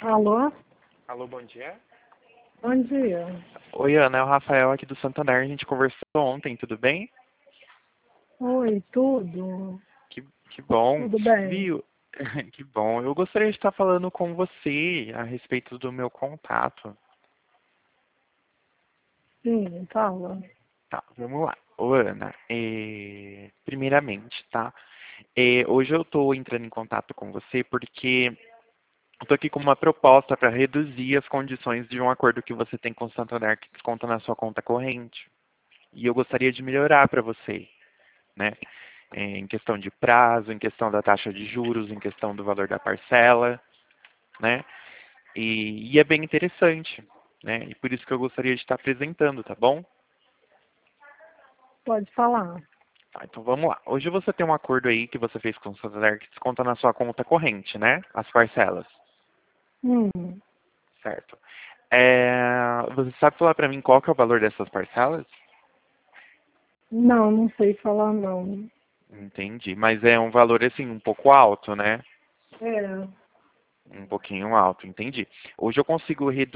Alô? Alô, bom dia. Bom dia. Oi, Ana, é o Rafael aqui do Santander. A gente conversou ontem, tudo bem? Oi, tudo? Que bom. Tudo bem? Viu? Que bom. Eu gostaria de estar falando com você a respeito do meu contato. Sim, fala. Tá, vamos lá. Ô, Ana, primeiramente, tá? Hoje eu estou entrando em contato com você porque eu estou aqui com uma proposta para reduzir as condições de um acordo que você tem com o Santander que desconta na sua conta corrente. E eu gostaria de melhorar para você, né? Em questão de prazo, em questão da taxa de juros, em questão do valor da parcela, né? E é bem interessante, né? E por isso que eu gostaria de estar apresentando, tá bom? Pode falar. Tá, então vamos lá. Hoje você tem um acordo aí que você fez com o Santander que desconta na sua conta corrente, né? As parcelas, Hum, certo? Você sabe falar para mim qual que é o valor dessas parcelas? não sei falar não. Entendi, mas é um valor assim um pouco alto, né? É, Um pouquinho alto, entendi. Hoje eu consigo reduzir